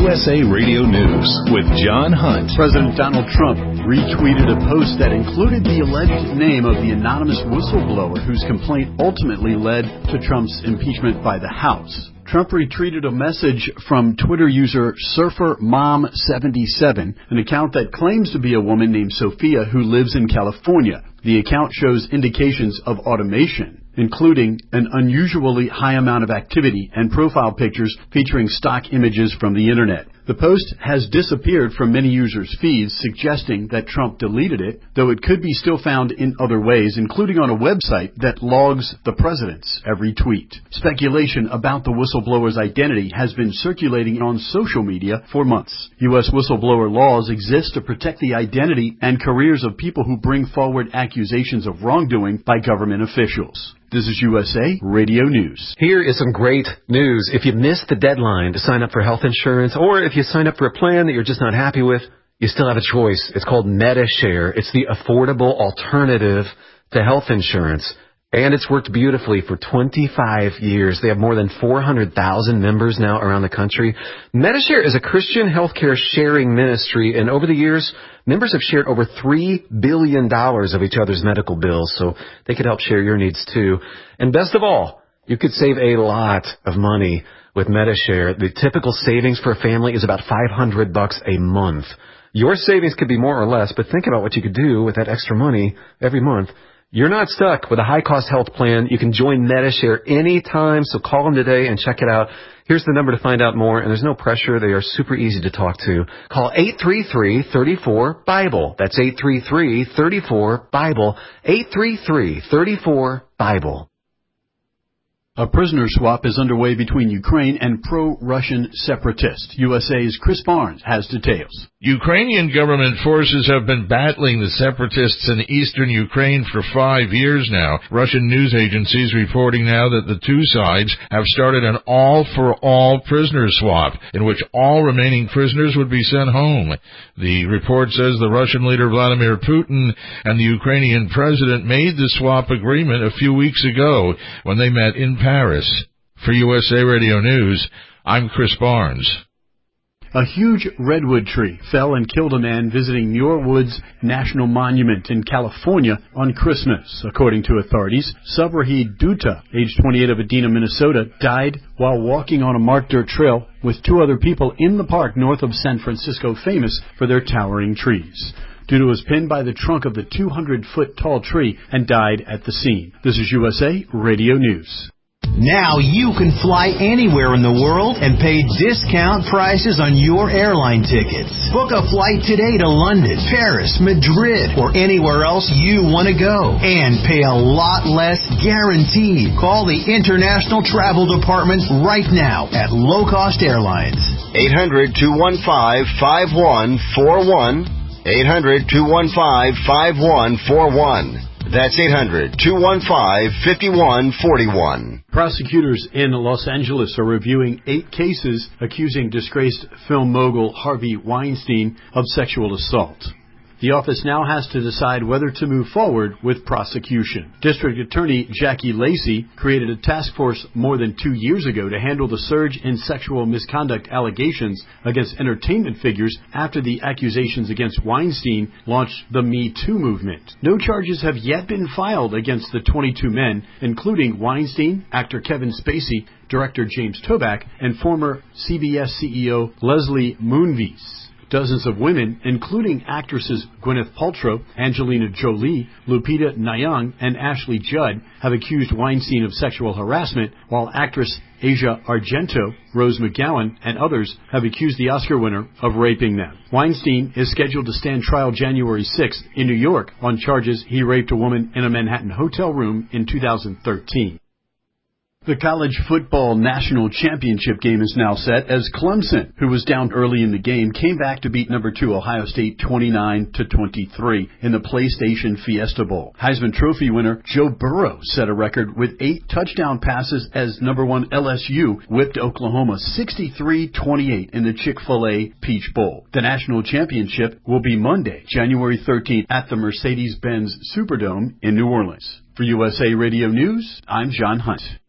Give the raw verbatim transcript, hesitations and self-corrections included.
U S A Radio News with John Hunt. President Donald Trump retweeted a post that included the alleged name of the anonymous whistleblower whose complaint ultimately led to Trump's impeachment by the House. Trump retweeted a message from Twitter user Surfer Mom seventy-seven, an account that claims to be a woman named Sophia who lives in California. The account shows indications of automation, including an unusually high amount of activity and profile pictures featuring stock images from the internet. The post has disappeared from many users' feeds, suggesting that Trump deleted it, though it could be still found in other ways, including on a website that logs the president's every tweet. Speculation about the whistleblower's identity has been circulating on social media for months. U S whistleblower laws exist to protect the identity and careers of people who bring forward accusations of wrongdoing by government officials. This is U S A Radio News. Here is some great news. If you missed the deadline to sign up for health insurance, or if you sign up for a plan that you're just not happy with, you still have a choice. It's called Medi-Share. It's the affordable alternative to health insurance. And it's worked beautifully for twenty-five years. They have more than four hundred thousand members now around the country. Medi-Share is a Christian healthcare sharing ministry, and over the years, members have shared over three billion dollars of each other's medical bills, so they could help share your needs too. And best of all, you could save a lot of money with Medi-Share. The typical savings for a family is about five hundred bucks a month. Your savings could be more or less, but think about what you could do with that extra money every month. You're not stuck with a high-cost health plan. You can join Medi-Share anytime, so call them today and check it out. Here's the number to find out more, and there's no pressure. They are super easy to talk to. Call eight three three, three four, BIBLE. That's eight three three, three four, BIBLE. eight three three, three four, BIBLE. A prisoner swap is underway between Ukraine and pro-Russian separatists. U S A's Chris Barnes has details. Ukrainian government forces have been battling the separatists in eastern Ukraine for five years now. Russian news agencies reporting now that the two sides have started an all-for-all prisoner swap, in which all remaining prisoners would be sent home. The report says the Russian leader Vladimir Putin and the Ukrainian president made the swap agreement a few weeks ago when they met in Paris. For U S A Radio News, I'm Chris Barnes. A huge redwood tree fell and killed a man visiting Muir Woods National Monument in California on Christmas. According to authorities, Subrahid Dutta, age twenty-eight, of Edina, Minnesota, died while walking on a marked dirt trail with two other people in the park north of San Francisco, famous for their towering trees. Dutta was pinned by the trunk of the two hundred foot tall tree and died at the scene. This is U S A Radio News. Now you can fly anywhere in the world and pay discount prices on your airline tickets. Book a flight today to London, Paris, Madrid, or anywhere else you want to go. And pay a lot less guaranteed. Call the International Travel Department right now at Low Cost Airlines. eight hundred, two one five, five one four one. eight hundred, two one five, five one four one. That's eight hundred, two one five, five one four one. Prosecutors in Los Angeles are reviewing eight cases accusing disgraced film mogul Harvey Weinstein of sexual assault. The office now has to decide whether to move forward with prosecution. District Attorney Jackie Lacey created a task force more than two years ago to handle the surge in sexual misconduct allegations against entertainment figures after the accusations against Weinstein launched the Me Too movement. No charges have yet been filed against the twenty-two men, including Weinstein, actor Kevin Spacey, director James Toback, and former C B S C E O Leslie Moonves. Dozens of women, including actresses Gwyneth Paltrow, Angelina Jolie, Lupita Nyong'o, and Ashley Judd, have accused Weinstein of sexual harassment, while actress Asia Argento, Rose McGowan, and others have accused the Oscar winner of raping them. Weinstein is scheduled to stand trial January sixth in New York on charges he raped a woman in a Manhattan hotel room in two thousand thirteen. The college football national championship game is now set as Clemson, who was down early in the game, came back to beat number two Ohio State twenty-nine to twenty-three in the PlayStation Fiesta Bowl. Heisman Trophy winner Joe Burrow set a record with eight touchdown passes as number one L S U whipped Oklahoma sixty-three twenty-eight in the Chick-fil-A Peach Bowl. The national championship will be Monday, January thirteenth at the Mercedes-Benz Superdome in New Orleans. For U S A Radio News, I'm John Hunt.